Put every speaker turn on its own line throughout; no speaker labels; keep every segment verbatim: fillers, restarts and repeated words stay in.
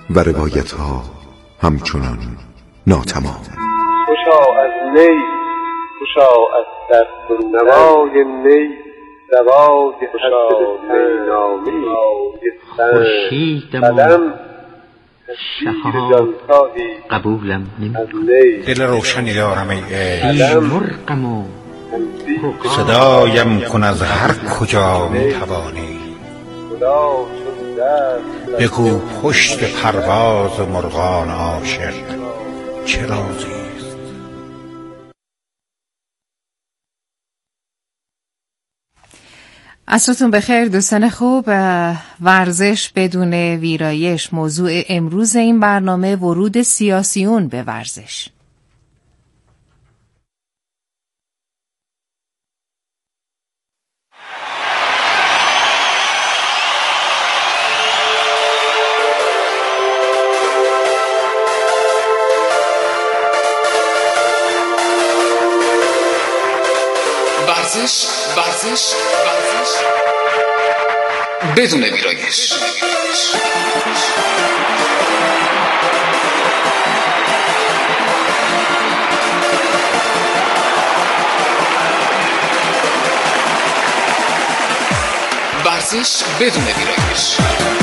و روایت ها همچنان ناتمام.
خوشا از نی، خوشا از در نوای نی، دوای حسد نینامی،
خورشیدم شهاب قبولم نمی
دل روشنی دارم ای
عشق، مرغم و
صدایم کن از هر کجا می توانی. بگو پشت پرواز مرغان عاشق چه رازی است.
عصرتون بخیر دوستان خوب. ورزش بدون ویرایش موضوع امروز این برنامه، ورود سیاسیون به ورزش.
ورزش ورزش ورزش بدون ویرایش. ورزش بدون ویرایش.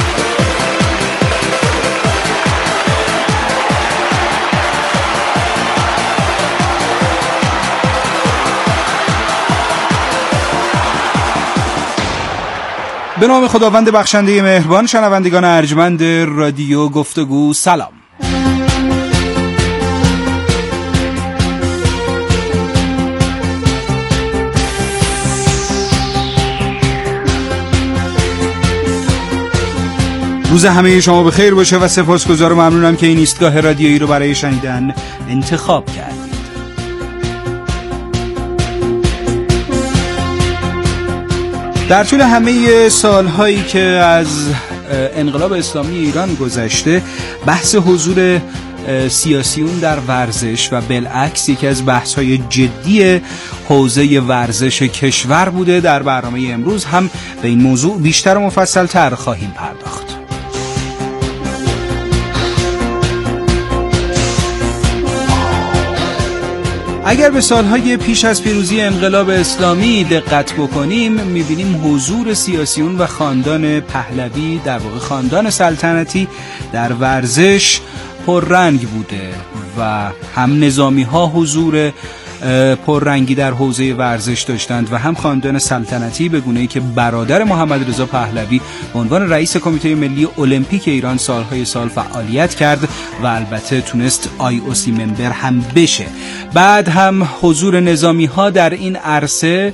به نام خداوند بخشنده مهربان، شنوندگان ارجمند رادیو گفتگو سلام. روز همه شما بخیر باشه و سپاسگزار و ممنونم که این ایستگاه رادیویی رو برای شنیدن انتخاب کرد. در طول همه سالهایی که از انقلاب اسلامی ایران گذشته، بحث حضور سیاسیون در ورزش و بالعکس یکی از بحث‌های جدی حوزه ورزش کشور بوده. در برنامه امروز هم به این موضوع بیشتر و مفصل‌تر خواهیم پرداخت. اگر به سالهای پیش از پیروزی انقلاب اسلامی دقت بکنیم، می‌بینیم حضور سیاسیون و خاندان پهلوی، در واقع خاندان سلطنتی، در ورزش پررنگ بوده و هم نظامی‌ها حضور پررنگی در حوزه ورزش داشتند و هم خاندان سلطنتی، به گونه‌ای که برادر محمد رضا پهلوی به عنوان رئیس کمیته ملی المپیک ایران سالهای سال فعالیت کرد و البته تونست آی او سی ممبر هم بشه. بعد هم حضور نظامی‌ها در این عرصه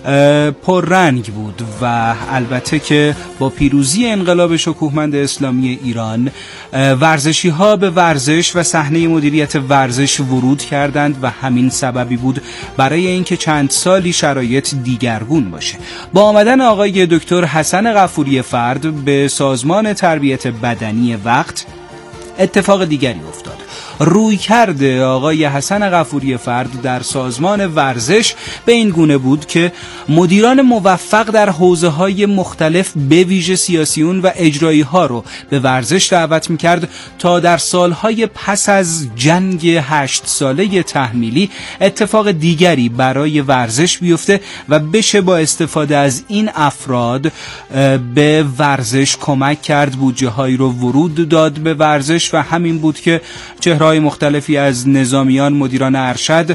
پررنگ بود و البته که با پیروزی انقلاب شکوهمند اسلامی ایران، ورزشی‌ها به ورزش و صحنه مدیریت ورزش ورود کردند و همین سببی بود برای اینکه چند سالی شرایط دیگرگون باشه. با آمدن آقای دکتر حسن غفوری فرد به سازمان تربیت بدنی وقت، اتفاق دیگری افتاد. روی کرده آقای حسن غفوری فرد در سازمان ورزش به این گونه بود که مدیران موفق در حوزه‌های مختلف، به ویژه سیاسیون و اجرایی ها رو به ورزش دعوت می‌کرد تا در سالهای پس از جنگ هشت ساله تحمیلی اتفاق دیگری برای ورزش بیفته و بشه با استفاده از این افراد به ورزش کمک کرد، بودجه‌هایی رو ورود داد به ورزش و همین بود که چهره‌های مختلفی از نظامیان، مدیران ارشد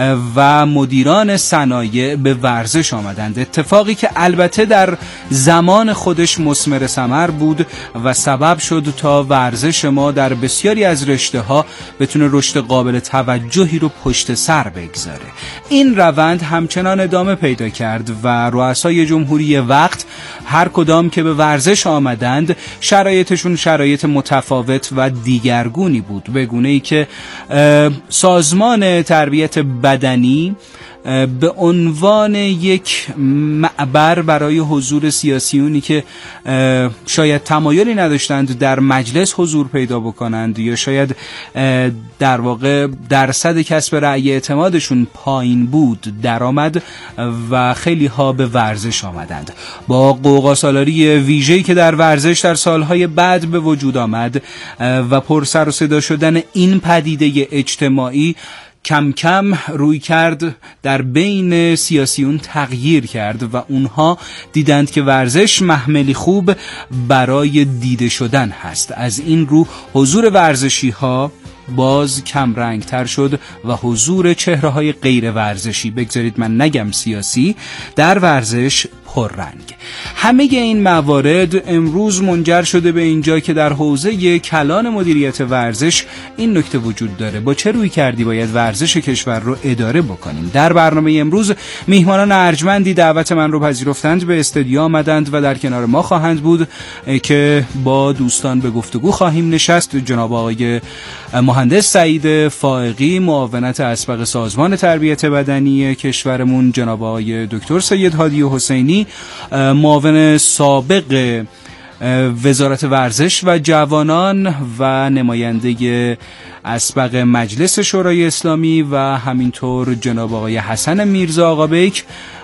و مدیران صنایع به ورزش آمدند. اتفاقی که البته در زمان خودش مثمر ثمر بود و سبب شد تا ورزش ما در بسیاری از رشته‌ها بتونه رشد قابل توجهی رو پشت سر بگذاره. این روند همچنان ادامه پیدا کرد و رؤسای جمهوری وقت هر کدام که به ورزش آمدند، شرایطشون شرایط متفاوت و دیگرگونی بود، به گونه‌ای که سازمان تربیت بدنی به عنوان یک معبر برای حضور سیاسیونی که شاید تمایلی نداشتند در مجلس حضور پیدا بکنند یا شاید در واقع درصد کسب رأی اعتمادشون پایین بود درآمد و خیلی ها به ورزش آمدند. با غوغاسالاری ویژه‌ای که در ورزش در سالهای بعد به وجود آمد و پر سر و صدا شدن این پدیده اجتماعی کم کم روی کرد در بین سیاسیون تغییر کرد و اونها دیدند که ورزش محملی خوب برای دیده شدن هست. از این رو حضور ورزشی ها باز کم رنگ تر شد و حضور چهره های غیر ورزشی، بگذارید من نگم سیاسی، در ورزش پررنگ. همه این موارد امروز منجر شده به اینجا که در حوزه کلان مدیریت ورزش این نکته وجود داره: با چه روی کردی باید ورزش کشور رو اداره بکنیم. در برنامه امروز میهمانان ارجمندی دعوت من رو پذیرفتند، به استودیو آمدند و در کنار ما خواهند بود که با دوستان به گفتگو خواهیم نشست. جناب آقای مهندس سعید فائقی، معاونت اسبق سازمان تربیت بدنی کشورمون، جناب آقای دکتر سید هادی حسینی، معاون سابق وزارت ورزش و جوانان و نماینده اسبق مجلس شورای اسلامی، و همینطور جناب آقای حسن میرزا آقابیک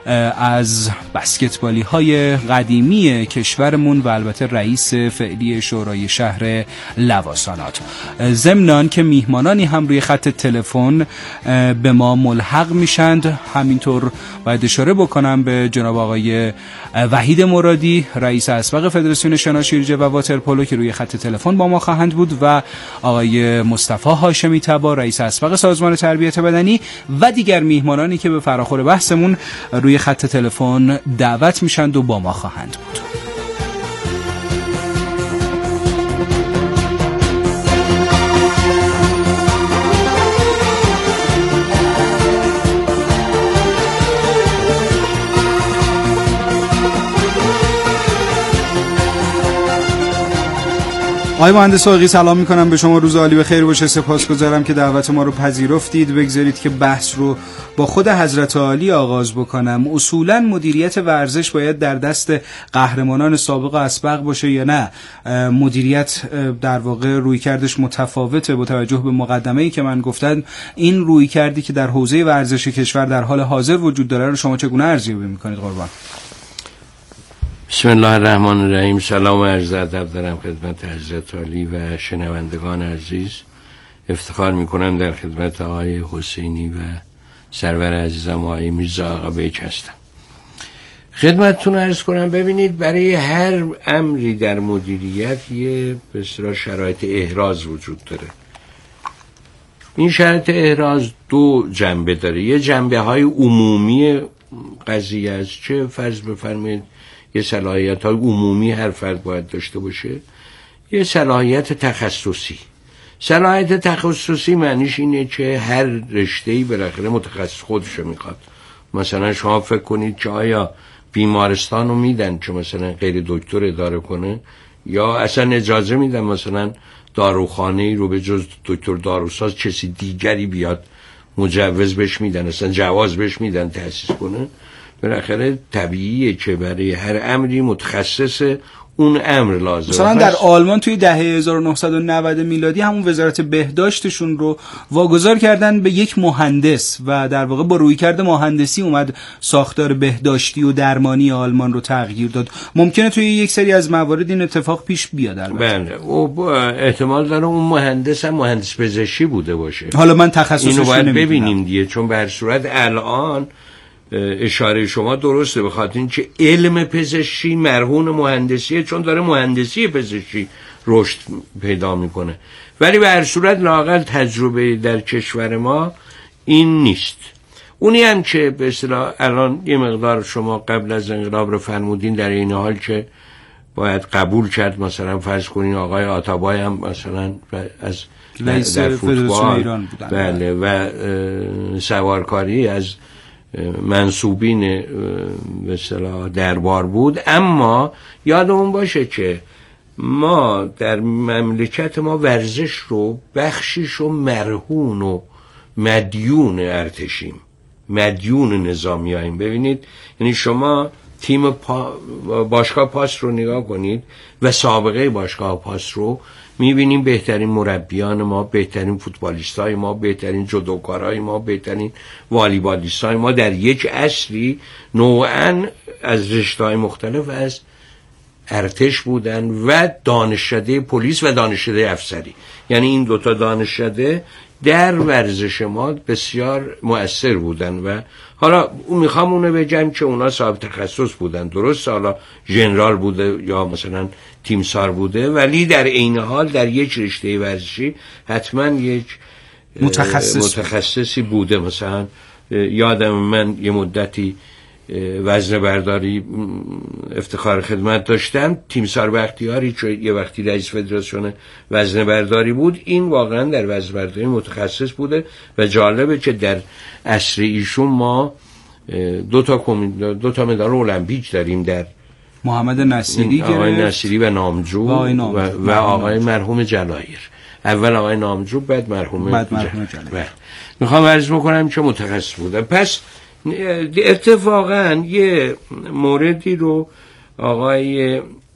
از بسکتبالی های قدیمی کشورمون و البته رئیس فعلی شورای شهر لواسانات. ضمناً که میهمانانی هم روی خط تلفن به ما ملحق میشند. همینطور باید اشاره بکنم به جناب آقای وحید مرادی، رئیس اسبق فدراسیون شناشیرجه و واترپولو که روی خط تلفن با ما خواهند بود، و آقای مصطفی هاشمی تبا، رئیس اسبق سازمان تربیت بدنی، و دیگر میهمانانی که به فراخور بحثمون روی خط تلفن دعوت میشند و با ما خواهند بود. آقای مهندس فائقی سلام میکنم به شما، روز عالی بخیر باشه. سپاسگزارم که دعوت ما رو پذیرفتید. بگذارید که بحث رو با خود حضرت عالی آغاز بکنم. اصولاً مدیریت ورزش باید در دست قهرمانان سابق اسبق باشه یا نه؟ مدیریت در واقع رویکردش متفاوته با توجه به مقدمه‌ای که من گفتم. این رویکردی که در حوزه ورزش کشور در حال حاضر وجود داره رو شما چگونه ارزیابی میکنید قربان؟
بسم الله الرحمن الرحیم. سلام و عرض ادب دارم خدمت حضرت عالی و شنوندگان عزیز. افتخار میکنم در خدمت آقای حسینی و سرور عزیزم آقای میرزا آقابیک هستم. خدمتتون عرض کنم ببینید، برای هر امری در مدیریت یه بسیار شرایط احراز وجود داره. این شرایط احراز دو جنبه داره. یه جنبه های عمومی قضیه است، چه فرض بفرمایید یه صلاحیت های عمومی هر فرد باید داشته باشه، یه صلاحیت تخصصی. صلاحیت تخصصی معنیش اینه که هر رشته‌ای بالاخره متخصص خودشو میخواد. مثلا شما فکر کنید که آیا بیمارستان رو میدن که مثلا غیر دکتر اداره کنه، یا اصلا اجازه میدن مثلا داروخانه‌ای رو به جز دکتر داروساز کسی دیگری بیاد مجوز بهش میدن، اصلا جواز بهش میدن تأسیس کنه؟ بالاخره طبیعیه که برای هر امری متخصص اون امر لازمه.
مثلا در آلمان توی دهه هزار و نهصد و نود میلادی همون وزارت بهداشتشون رو واگذار کردن به یک مهندس و در واقع با رویکرد مهندسی اومد ساختار بهداشتی و درمانی آلمان رو تغییر داد. ممکنه توی یک سری از موارد این اتفاق پیش بیاد البته.
بله، و احتمال داره اون مهندس هم مهندس پزشکی بوده باشه.
حالا من تخصصش
اینو باید
نمیدونم.
ببینیم دیگه، چون به هر صورت الان اشاره شما درسته، بخاطر اینکه علم پزشکی مرهون مهندسیه، چون داره مهندسی پزشکی رشد پیدا میکنه. ولی به هر صورت لااقل تجربه در کشور ما این نیست. اونی هم که به اصطلاح الان یه مقدار شما قبل از انقلاب رو فرمودین، در این حال که باید قبول کرد، مثلا فرض کنین آقای آتابای هم مثلا از
رئیس فدراسیون ایران بودن،
بله، و سوارکاری از منصوبین به اصطلاح دربار بود. اما یادمون باشه که ما در مملکت ما ورزش رو بخشیش و مرهون و مدیون ارتشیم. مدیون نظامیاییم. ببینید یعنی شما تیم پا باشگاه پاس رو نگاه کنید و سابقه باشگاه پاس رو میبینیم، بهترین مربیان ما، بهترین فوتبالیستای ما، بهترین جودوکارای ما، بهترین والیبالیستای ما در یک عصری نوعاً از رشته‌های مختلف از ارتش بودن و دانشکده پلیس و دانشکده افسری. یعنی این دوتا دانشکده در ورزش ما بسیار مؤثر بودن و حالا میخوام اونو بگم که اونا صاحب تخصص بودن، درست حالا ژنرال بوده یا مثلا تیمسار بوده، ولی در عین حال در یک رشته ورزشی حتما یک
متخصص
متخصصی بوده. مثلا یادم من یه مدتی وزنه برداری افتخار خدمت داشتم، تیمسار بختیاری که یه وقتی رئیس فدراسیون وزنه برداری بود، این واقعا در وزنه برداری متخصص بوده و جالبه که در عصر ایشون ما دو تا دو تا مدال المپیک داریم، در
محمد نصیری
آقای نصیری و نامجو و, و, و آقای مرحوم جلایر. اول آقای نامجو بعد مرحوم جلایر. میخوام عرض بکنم که متخصص بوده. پس اتفاقا یه موردی رو آقای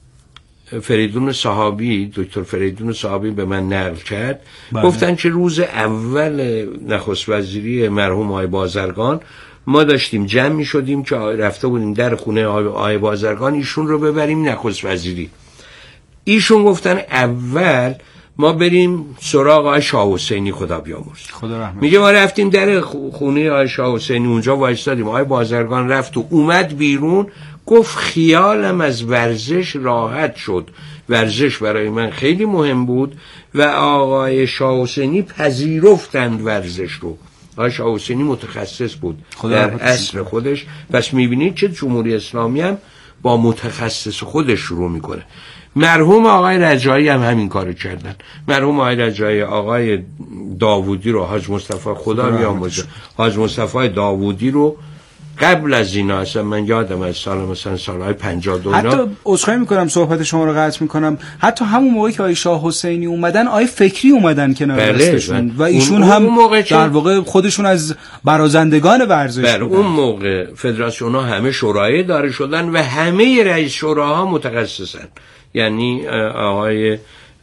فریدون صحابی، دکتر فریدون صحابی به من نقل کرد. بله. گفتن که روز اول نخست وزیری مرحوم آقای بازرگان ما داشتیم جمع می شدیم که رفته بودیم در خونه آقای بازرگان ایشون رو ببریم نخست وزیری. ایشون گفتن اول ما بریم سراغ آقای شاه حسینی خدا بیامرز.
خدا رحمت.
میگه ما رفتیم در خونه آقای شاه حسینی، اونجا وایسادیم، آقای بازرگان رفت و اومد بیرون، گفت خیالم از ورزش راحت شد، ورزش برای من خیلی مهم بود و آقای شاه حسینی پذیرفتند ورزش رو. آقای شاه حسینی متخصص بود در عصر خودش. پس میبینید که جمهوری اسلامی هم با متخصص خودش شروع میکنه. مرحوم آقای رجایی هم همین کارو کردن. مرحوم آقای رجایی آقای داوودی رو، حاج مصطفی خدا بیامرزه، حاج مصطفی داوودی رو قبل از اینا، اصلا من یادم از سال مثلا سالهای پنجاه و دو
حتی عذرخواهی میکنم صحبت شما رو قطع میکنم، حتی همون موقعی که آقای شاه حسینی اومدن آقای فکری اومدن کنار دستشون و ایشون اون هم اون در واقع خودشون از برازندگان ورزش
بودن. اون موقع فدراسیون ها همه شورای اداره شدن و همه رئیس شوراها متخصصن. یعنی آقای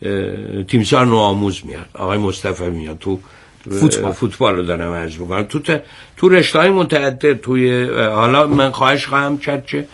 تیمسار نوآموز میاد، آقای مصطفی میاد تو فوتبال, فوتبال رو دارم عرض میکنم، تو ت... تو رشته‌های متعدد. توی حالا من خواهش خواهم کرد که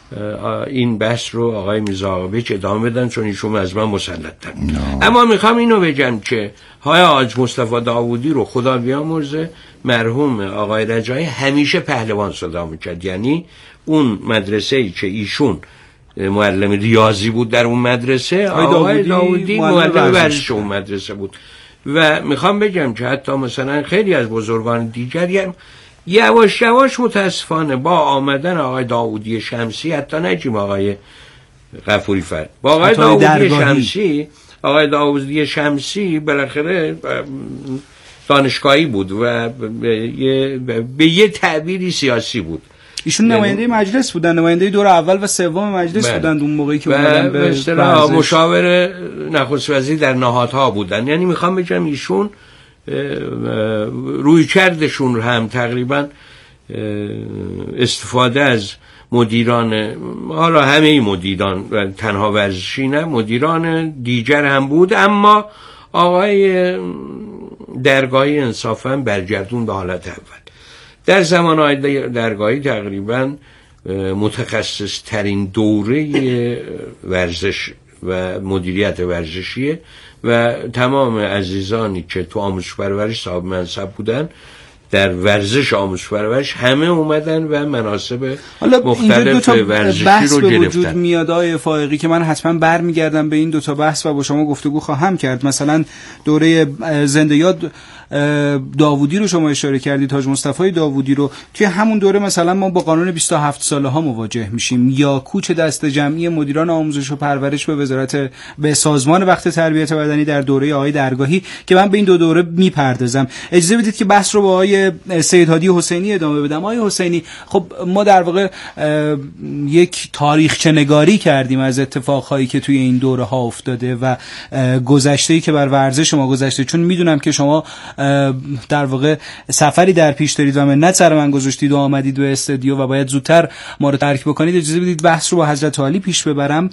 این بحث رو آقای میرزا آقابیچ ادامه بدن چون ایشون از من مسلط‌تر. اما میخوام اینو بگم که های حاج مصطفی داوودی رو خدا بیامرزه، مرحوم آقای رجایی همیشه پهلوان صدا میکرد. یعنی اون مدرسه‌ای که ایشون معلم ریاضی بود در اون مدرسه، آقای داوودی معلم ورزش اون مدرسه بود. و میخوام بگم که حتی مثلا خیلی از بزرگان دیگری هم یواش یواش متاسفانه با آمدن آقای داوودی شمسی، حتی نجیم آقای غفوری فرد، با آقای داوودی درگاهی. شمسی آقای داوودی شمسی بالاخره دانشگاهی بود و به یه تعبیری سیاسی بود.
ایشون نماینده مجلس بودن، نماینده دور اول و سوم مجلس بودن اون موقعی که اومدن به
اصطلاح مشاور نخست وزیر در نهادها بودن. یعنی میخوام بگم ایشون روی کردشون هم تقریبا استفاده از مدیران، حالا همه مدیران تنها ورزشی نه، مدیران دیگر هم بود، اما آقای درگاهی انصافا برگردون به حالت اول. در زمان آقای درگاهی تقریبا متخصص ترین دوره ورزش و مدیریت ورزشیه و تمام عزیزانی که تو آموزش پرورش صاحب منصب بودن در ورزش آموزش پرورش همه اومدن و مناسب مختلف ورزشی
بحث
رو
به
گرفتن.
وجود میاد آقای فائقی که من حتما برمیگردم به این دو تا بحث و با شما گفتگو خواهم کرد. مثلا دوره زنده یاد داوودی رو شما اشاره کردید، حاج مصطفی داوودی رو، توی همون دوره مثلا ما با قانون بیست و هفت ساله ها مواجه میشیم، یا کوچ دست جمعی مدیران آموزش و پرورش به وزارت به سازمان وقت تربیت بدنی در دوره آقای درگاهی که من به این دو دوره میپردازم. اجازه بدید که بحث رو با آقای سید هادی حسینی ادامه بدم. آقای حسینی، خب ما در واقع یک تاریخچه نگاری کردیم از اتفاقهایی که توی این دوره ها افتاده و گذشته‌ای که بر ورزش ما گذشته، چون میدونم که شما در واقع سفری در پیش دارید و منت سر من گذاشتید و آمدید به استودیو و باید زودتر ما رو ترک بکنید، اجازه بدید بحث رو با حضرت عالی پیش ببرم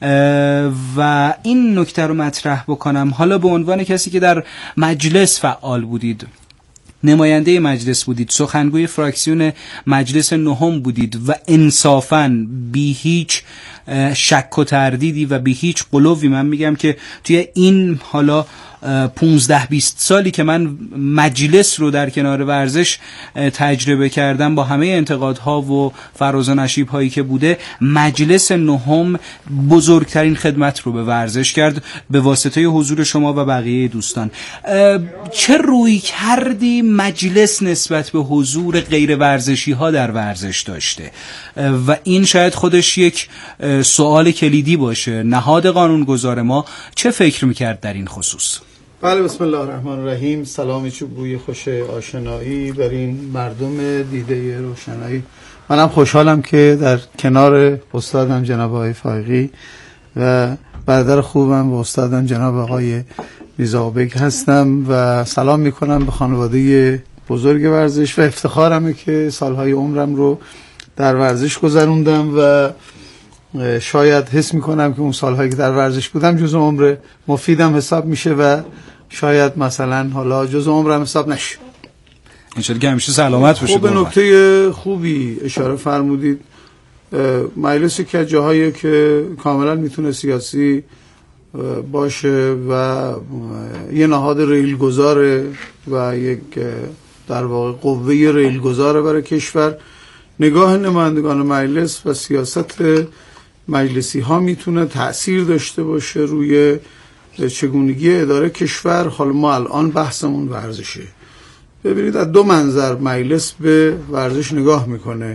و این نکته رو مطرح بکنم. حالا به عنوان کسی که در مجلس فعال بودید، نماینده مجلس بودید، سخنگوی فراکسیون مجلس نهم بودید و انصافاً بی هیچ شک و تردیدی و بی هیچ قلوبی من میگم که توی این حالا پونزده بیست سالی که من مجلس رو در کنار ورزش تجربه کردم، با همه انتقادها و فراز و نشیب‌هایی که بوده، مجلس نهم بزرگترین خدمت رو به ورزش کرد به واسطه حضور شما و بقیه دوستان. چه روی کردی مجلس نسبت به حضور غیر ورزشی ها در ورزش داشته؟ و این شاید خودش یک سوال کلیدی باشه. نهاد قانونگذار ما چه فکر میکرد در این خصوص؟
بله، بسم الله الرحمن الرحیم. سلامی چوبوی خوش آشنایی بر این مردم دیده روشنایی. منم خوشحالم که در کنار استادم جناب آقای فائقی و برادر خوبم و استادم جناب آقای میرزابک هستم و سلام میکنم به خانواده بزرگ ورزش و افتخارمه که سالهای عمرم رو در ورزش گذروندم و شاید حس میکنم که اون سالهایی که در ورزش بودم جزء عمر مفیدم حساب میشه و شاید مثلا حالا جزء عمرم حساب نشه.
انشالله که همیشه سلامت باشید.
خب، به نکته خوبی اشاره فرمودید. مجلس که جاهایی که کاملا میتونه سیاسی باشه و یه نهاد ریلگذاره و یک در واقع قوه ریلگذاره برای کشور، نگاه نمایندگان مجلس و سیاست مجلسی ها میتونه تأثیر داشته باشه روی چگونگی اداره کشور. حالا ما الان بحثمون ورزشه. ببینید از دو منظر مجلس به ورزش نگاه میکنه.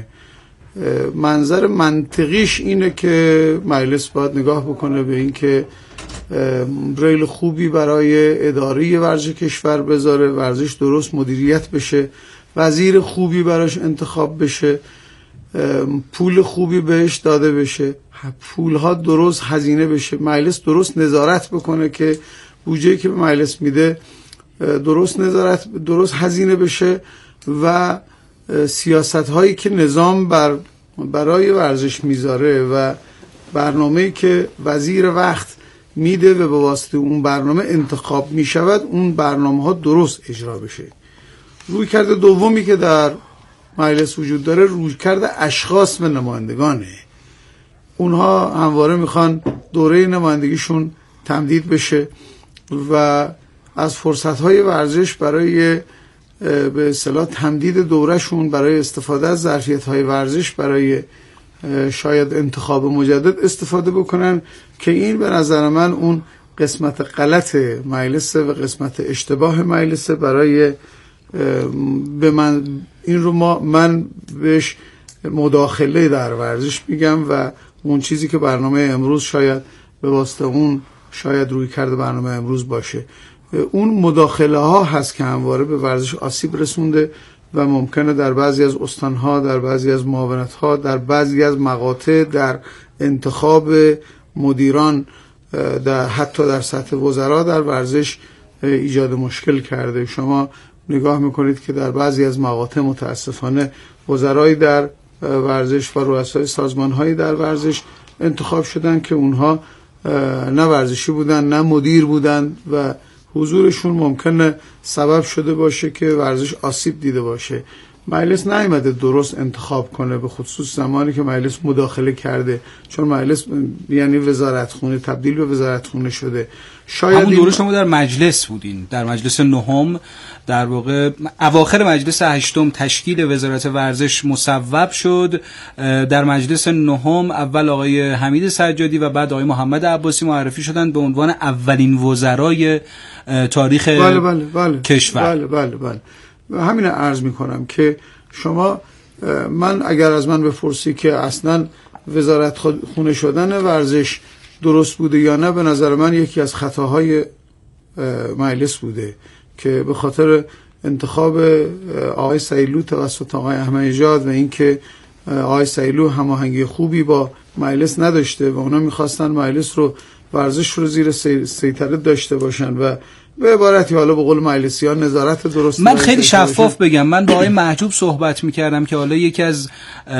منظر منطقیش اینه که مجلس باید نگاه بکنه به این که ریل خوبی برای اداره ورزش کشور بذاره، ورزش درست مدیریت بشه، وزیر خوبی براش انتخاب بشه، پول خوبی بهش داده بشه، پولها درست هزینه بشه، مجلس درست نظارت بکنه که بودجه‌ای که به مجلس میده درست نظارت درست هزینه بشه و سیاست هایی که نظام بر برای ورزش میذاره و برنامه‌ای که وزیر وقت میده و به واسطه اون برنامه انتخاب میشود اون برنامه ها درست اجرا بشه. روی کرده دومی که در مجلس وجود داره روی کرده اشخاص و نمایندگانه. اونها همواره میخوان دوره نمایندگیشون تمدید بشه و از فرصتهای ورزش برای به اصطلاح تمدید دورهشون، برای استفاده از ظرفیت‌های ورزش، برای شاید انتخاب مجدد استفاده بکنن که این به نظر من اون قسمت غلط مجلس و قسمت اشتباه مجلس. برای به من این رو ما من بهش مداخله در ورزش میگم و اون چیزی که برنامه امروز شاید به واسطه اون شاید روی کرده برنامه امروز باشه، اون مداخله ها هست که همواره به ورزش آسیب رسونده و ممکنه در بعضی از استانها، در بعضی از معاونت ها، در بعضی از مقاطع، در انتخاب مدیران، در حتی در سطح وزرا در ورزش ایجاد مشکل کرده. شما نگاه میکنید که در بعضی از مقاطع متاسفانه وزرایی در ورزش و رؤسای سازمانهایی در ورزش انتخاب شدن که اونها نه ورزشی بودن نه مدیر بودن و حضورشون ممکنه سبب شده باشه که ورزش آسیب دیده باشه. مجلس نیامده درست انتخاب کنه، به خصوص زمانی که مجلس مداخله کرده، چون مجلس یعنی وزارتخونه تبدیل به وزارتخونه شده. شاید
همون دوره شما در مجلس بودین، در مجلس نهم، در واقع اواخر مجلس هشتم تشکیل وزارت ورزش مصوب شد. در مجلس نهم اول آقای حمید سجادی و بعد آقای محمد عباسی معرفی شدند به عنوان اولین وزرای تاریخ
بله بله بله
کشور.
بله بله بله همین عرض میکنم که شما من اگر از من بپرسی که اصلا وزارت خونه شدن ورزش درست بوده یا نه، به نظر من یکی از خطاهای مجلس بوده که به خاطر انتخاب آقای سیلو توسط آقای احمدی‌نژاد و اینکه آقای سیلو هماهنگی خوبی با مجلس نداشته و اونا میخواستن مجلس رو ورزش رو زیر سیطره داشته باشن و به عبارتی حالا به قول مجلسیان نظارت درست.
من خیلی شفاف بگم، من با آقای محجوب صحبت میکردم که حالا یکی از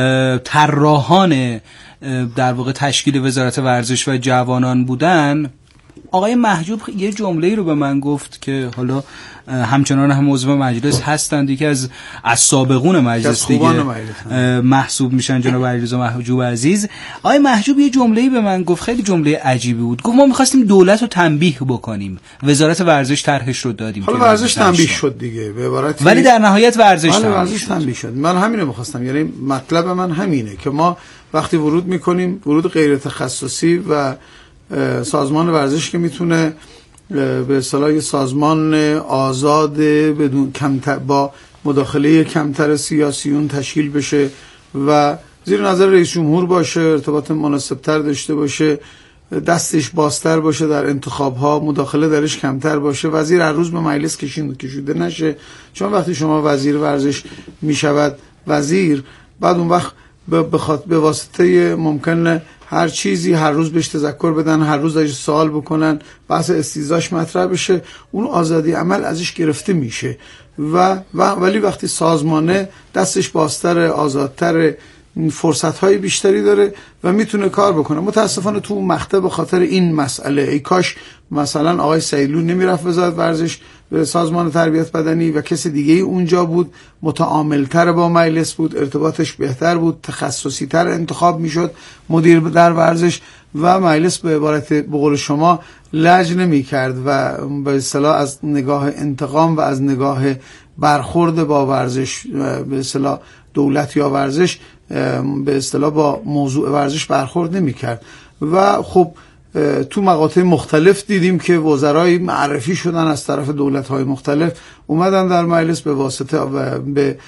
طراحان در واقع تشکیل وزارت ورزش و جوانان بودن. آقای محجوب یه جمله‌ای رو به من گفت که حالا همچنان هم عضو مجلس هستند، یکی از از سابقون مجلس دیگه محسوب میشن، جناب علیرضا محجوب عزیز. آقای محجوب یه جمله‌ای به من گفت، خیلی جمله عجیبی بود. گفت ما می‌خواستیم دولت رو تنبیه بکنیم، وزارت ورزش طرحش رو دادیم،
حالا ورزش تنبیه شد دیگه به عبارتی،
ولی در نهایت ورزش
تنبیه, ورزش تنبیه شد. من همین رو می‌خواستم، یعنی مطلب من همینه که ما وقتی ورود می‌کنیم، ورود غیر تخصصی و سازمان ورزش که میتونه به اصطلاح یه سازمان آزاد بدون کمتر با مداخله کمتر سیاسیون تشکیل بشه و زیر نظر رئیس جمهور باشه، ارتباط مناسبتر داشته باشه، دستش بازتر باشه در انتخاب‌ها، مداخله درش کمتر باشه، وزیر هر روز به مجلس کشید کشیده نشه. چون وقتی شما وزیر ورزش میشود وزیر، بعد اون وقت بخاطر به واسطه ممکنه هر چیزی هر روز بهش تذکر بدن، هر روز ازش سوال بکنن، بحث استیزاش مطرح بشه، اون آزادی عمل ازش گرفته میشه و, و ولی وقتی سازمانه دستش بازتر، آزادتر، فرصت‌های بیشتری داره و میتونه کار بکنه. متاسفانه تو مقطع به خاطر این مسئله، ای کاش مثلا آقای سیلون نمیرفت وزارت ورزش به سازمان تربیت بدنی و کسی دیگه ای اونجا بود، متعاملتر با مجلس بود، ارتباطش بهتر بود، تخصصی تر انتخاب میشد مدیر در ورزش و مجلس به عبارت به قول شما لج نمی کرد و به اصطلاح از نگاه انتقام و از نگاه برخورد با ورزش به اصطلاح دولت یا ورزش به اصطلاح با موضوع ورزش برخورد نمی کرد و خب تو مقاطع مختلف دیدیم که وزرای معرفی شدن از طرف دولت‌های مختلف، اومدن در مجلس به واسطه و به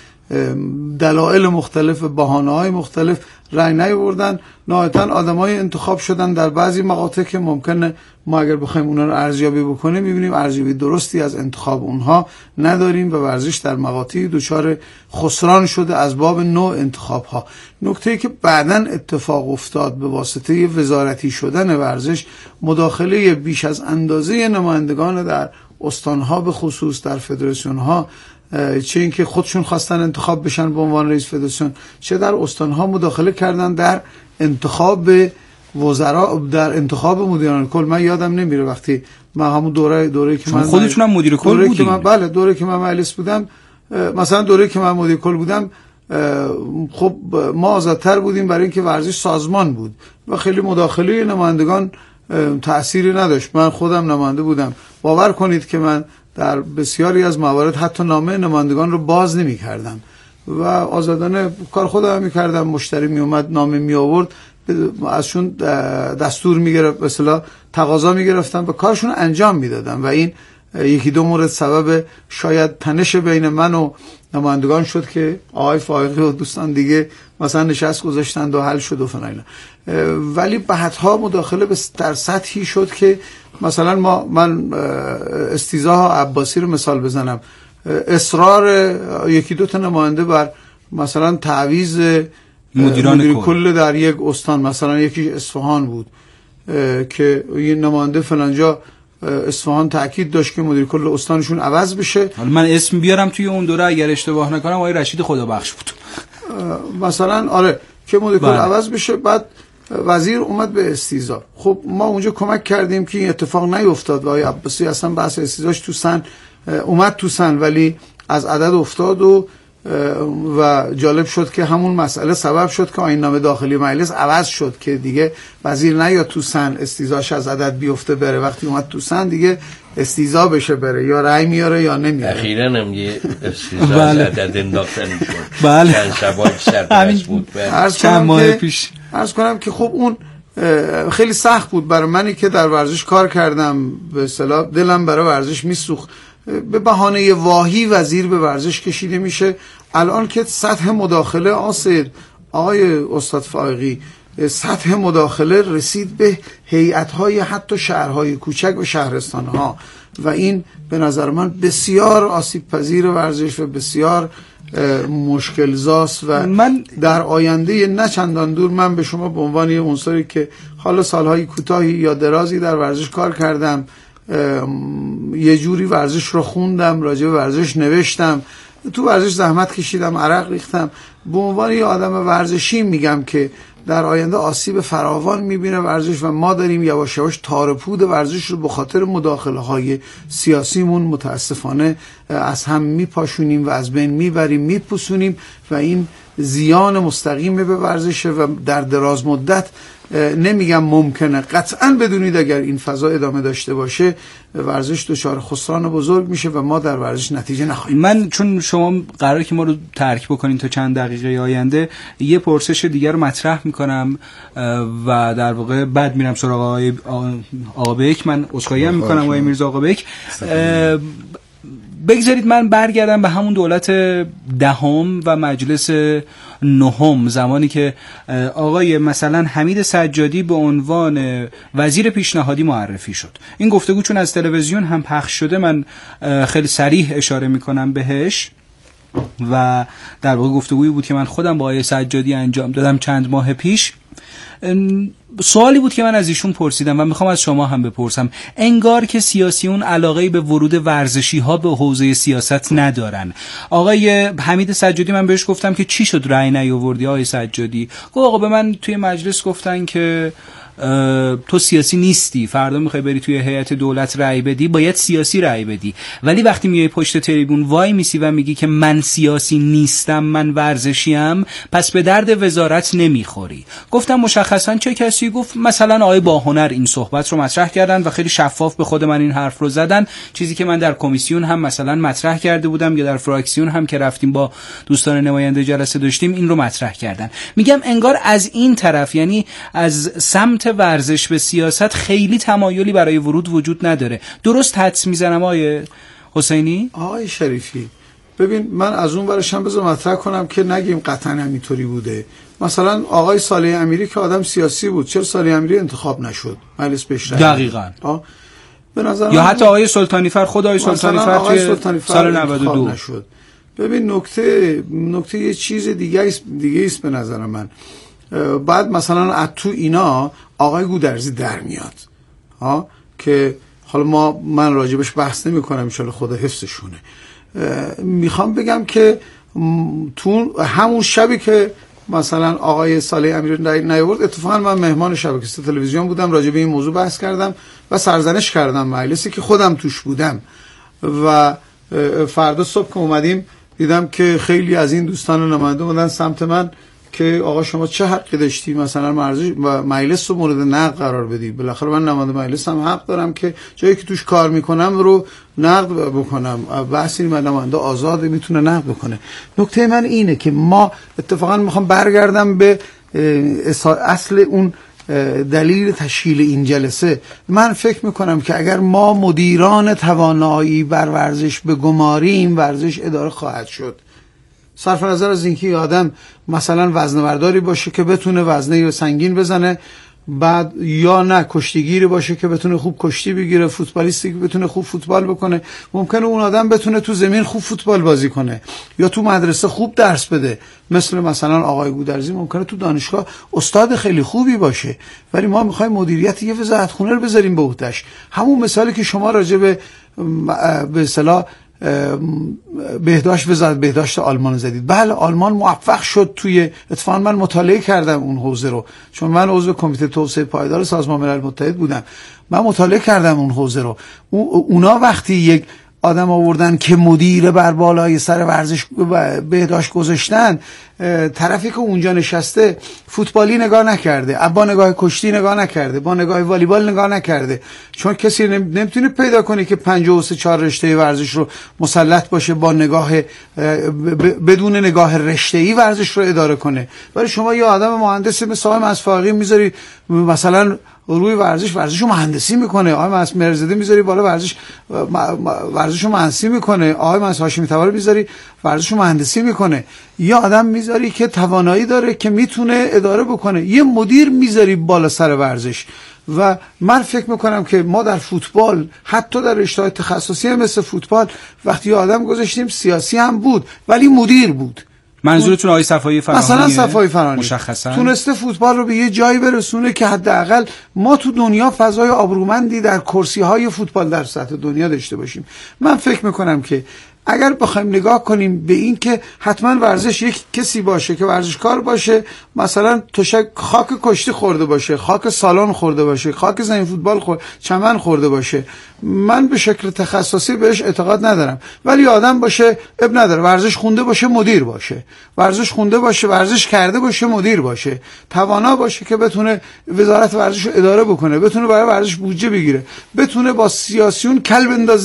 دلایل مختلف، بهانه‌های مختلف رأی نیاوردن، نهایتاً آدمای انتخاب شدن در بعضی مقاطع که ممکنه ما اگر بخوایم اونا رو ارزیابی بکنیم می‌بینیم ارزیابی درستی از انتخاب اونها نداریم و ورزش در مقاطعی دچار خسران شده از باب نوع انتخاب‌ها. نکته‌ای که بعداً اتفاق افتاد به واسطه وزارتی شدن ورزش، مداخله بیش از اندازه نمایندگان در استان‌ها به خصوص در فدراسیون‌ها، چه اینکه خودشون خواستن انتخاب بشن به عنوان رئیس فدراسیون، چه در استان‌ها مداخله کردن در انتخاب وزرا، در انتخاب مدیران کل. من یادم نمیره وقتی من همون دوره دوره که من
خودتون هم مدیر کل بودین.
من بله دوره که من مجلس بودم، مثلا دوره که من مدیر کل بودم، خب ما آزادتر بودیم برای اینکه ورزش سازمان بود و خیلی مداخله نمایندگان تأثیری نداشت. من خودم نماینده بودم، باور کنید که من در بسیاری از موارد حتی نامه نمایندگان رو باز نمی کردم و آزادانه کار خودم می کردم. مشتری می اومد نامه می آورد، ازشون دستور می گرفت، به اصطلاح تقاضا می گرفتم و کارشون انجام می دادم و این یکی دو مورد سبب شاید تنش بین من و نمایندگان شد که آقای فائقی و دوستان دیگه مثلا نشست گذاشتند و حل شد و فلان. ولی بعدها مداخله در سطحی شد که مثلا ما من استیزا عباسی رو مثال بزنم، اصرار یکی دو تا نماینده بر مثلا تعویض مدیران مدیر کل در یک استان، مثلا یکی اصفهان بود که یه نماینده فلانجا اصفهان تاکید داشت که مدیر کل استانشون عوض بشه.
حالا من اسم بیارم توی اون دوره اگر اشتباه نکنم آقای رشید خدابخش بود
مثلا، آره، که مدیر کل عوض بشه. بعد وزیر اومد به استیزا. خب ما اونجا کمک کردیم که این اتفاق نیفتاد و آقای عباسی اصلا بحث استیزاش تو سن اومد تو سن ولی از عدد افتاد و و جالب شد که همون مسئله سبب شد که آیین‌نامه داخلی مجلس عوض شد که دیگه وزیر نیاد تو سن استیزاش از عدد بیفته بره، وقتی اومد تو سن دیگه استیزا بشه بره، یا رأی میاره یا نمیاره.
اخیراً هم یه استیزا از عدد انداختن شد.
بله.
چند شبای سرپرست بود.
چند ماه پیش.
عرض کنم که خب اون خیلی سخت بود برای منی که در ورزش کار کردم، به اصطلاح دلم برای ورزش میسوخت. به بهانه واهی وزیر به ورزش کشیده میشه. الان که سطح مداخله آسید آقای استاد فائقی، سطح مداخله رسید به هیئت‌های حتی شهرهای کوچک و شهرستان‌ها و این به نظر من بسیار آسیب پذیر ورزش و بسیار مشکل زاست و من در آینده نه چندان دور من به شما به عنوان یه عنصری که حالا سالهای کوتاهی یا درازی در ورزش کار کردم، یه جوری ورزش رو خوندم، راجع به ورزش نوشتم، تو ورزش زحمت کشیدم، عرق ریختم. به عنوان یه آدم ورزشی میگم که در آینده آسیب فراوان میبینه ورزش و ما داریم یواش یواش تار پود ورزش رو به خاطر مداخله های سیاسیمون متاسفانه از هم میپاشونیم و از بین میبریم، میپوسونیم و این زیان مستقیم به ورزشه و در دراز مدت نمیگم ممکنه، قطعا بدونید اگر این فضا ادامه داشته باشه ورزش دچار خسران بزرگ میشه و ما در ورزش نتیجه نخواهیم.
من چون شما قراره که ما رو ترک بکنین تا چند دقیقه آینده، یه پرسش دیگر رو مطرح میکنم و در واقع بعد میرم سراغ آقای آقابک. من عذرخواهی هم میکنم آقای میرزا آقابک. بگذارید من برگردم به همون دولت دهم و مجلس نهم، زمانی که آقای مثلا حمید سجادی به عنوان وزیر پیشنهادی معرفی شد. این گفتگو چون از تلویزیون هم پخش شده من خیلی صریح اشاره میکنم بهش و در واقع گفتگویی بود که من خودم با آقای سجادی انجام دادم چند ماه پیش. سوالی بود که من از ایشون پرسیدم و میخوام از شما هم بپرسم. انگار که سیاسیون علاقه‌ای به ورود ورزشی ها به حوزه سیاست ندارن. آقای حمید سجادی من بهش گفتم که چی شد رأی نیاوردی آقای سجادی؟ گفت آقا به من توی مجلس گفتن که تو سیاسی نیستی، فردا میخوای بری توی هیئت دولت رأی بدی باید سیاسی رأی بدی، ولی وقتی میای پشت تریبون وای میسی و میگی که من سیاسی نیستم، من ورزشیم، پس به درد وزارت نمیخوری. گفتم مشخصا چه کسی؟ گفت مثلا آقای باهنر این صحبت رو مطرح کردن و خیلی شفاف به خود من این حرف رو زدن، چیزی که من در کمیسیون هم مثلا مطرح کرده بودم یا در فراکسیون هم که رفتیم با دوستان نماینده جلسه داشتیم این رو مطرح کردن. میگم انگار از این طرف، یعنی از سمت ورزش به سیاست، خیلی تمایلی برای ورود وجود نداره. درست حدس میزنم آقای حسینی؟
آقای شریفی ببین، من از اون ورش هم بذار مطرح کنم که نگیم قطعا همینطوری بوده. مثلا آقای صالح امیری که آدم سیاسی بود، چرا صالح امیری انتخاب نشد؟ مجلس بهش رأی
دقیقاً.
به نظر
یا حتی آقای سلطانی فر، خود آقای سلطانی فر توی سال نود و دو
نشد. ببین نکته نکته یه چیز دیگه است دیگه است به نظر من. بعد مثلا از تو اینا آقای گودرزی در میاد ها که حالا ما من راجبش بحث نمی کنم ان شاءالله خدا حفظشونه. میخوام بگم که تو همون شبی که مثلا آقای صالح امیری نیاورد، اتفاقا من مهمان شبکه سه تلویزیون بودم، راجب این موضوع بحث کردم و سرزنش کردم مجلسی که خودم توش بودم و فردا صبح که اومدیم دیدم که خیلی از این دوستان نماینده اومدن سمت من که آقا شما چه حقی داشتی مثلا مرزی و مجلس رو مورد نقد قرار بدی؟ بالاخره من نماینده مجلس هم حق دارم که جایی که توش کار میکنم رو نقد بکنم. بحثی من نماینده آزاده میتونه نقد بکنه. نکته من اینه که ما اتفاقا میخوام برگردم به اصل اون دلیل تشکیل این جلسه. من فکر میکنم که اگر ما مدیران توانایی بر ورزش بگماریم، ورزش اداره خواهد شد. صرف نظر از اینکه آدم مثلا وزنه‌برداری باشه که بتونه وزنه سنگین بزنه، بعد یا نه کشتیگیری باشه که بتونه خوب کشتی بگیره، فوتبالیستی که بتونه خوب فوتبال بکنه، ممکنه اون آدم بتونه تو زمین خوب فوتبال بازی کنه یا تو مدرسه خوب درس بده، مثل مثلا آقای گودرزی ممکنه تو دانشگاه استاد خیلی خوبی باشه، ولی ما میخوایم مدیریت یه وزارتخونه رو بذاریم به عهده‌اش. همون مثالی که شما راجع به به اصطلاح بهداشت وزارت بهداشت آلمان زدید، بله آلمان موفق شد توی، اتفاقا من مطالعه کردم اون حوزه رو، چون من عضو کمیته توسعه پایدار سازمان ملل متحد بودم، من مطالعه کردم اون حوزه رو. اونا وقتی یک آدم آوردن که مدیر بر بالای سر ورزش بهداشت گذاشتن، طرفی که اونجا نشسته فوتبالی نگاه نکرده، با نگاه کشتی نگاه نکرده، با نگاه والیبال نگاه نکرده، چون کسی نمیتونه پیدا کنه که پنجاه و سه چهار رشته ورزش رو مسلط باشه با نگاه بدون نگاه رشته‌ای ورزش رو اداره کنه. ولی شما یه آدم مهندس مثل آقای مصفاقی میذاری مثلا روی ورزش ورزشو مهندسی میکنه، آقای مرزدی میذاری بالا ورزش ورزشو مهندسی میکنه، آقای هاشمی تباری میذاری ورزشو مهندسی میکنه، یه آدم میذاری که توانایی داره که میتونه اداره بکنه، یه مدیر میذاری بالا سر ورزش. و من فکر میکنم که ما در فوتبال، حتی در رشته‌های تخصصی مثل فوتبال، وقتی آدم گذاشتیم سیاسی هم بود ولی مدیر بود،
منظورتون آقای صفایی فراهانی؟
مثلا صفایی فراهانی
مشخصا
تونسته فوتبال رو به یه جایی برسونه که حداقل ما تو دنیا فضای آبرومندی در کرسی‌های فوتبال در سطح دنیا داشته باشیم. من فکر میکنم که اگر بخوایم نگاه کنیم به این که حتما ورزش یک کسی باشه که ورزشکار باشه، مثلا تشک خاک کشتی خورده باشه، خاک سالن خورده باشه، خاک زمین فوتبال خورده، چمن خورده باشه، من به شکل تخصصی بهش اعتقاد ندارم. ولی آدم باشه اب نداره، ورزش خونده باشه مدیر باشه، ورزش خونده باشه ورزش کرده باشه مدیر باشه، توانا باشه که بتونه وزارت ورزش رو اداره بکنه، بتونه برای ورزش بودجه بگیره، بتونه با سیاسیون کل بندازه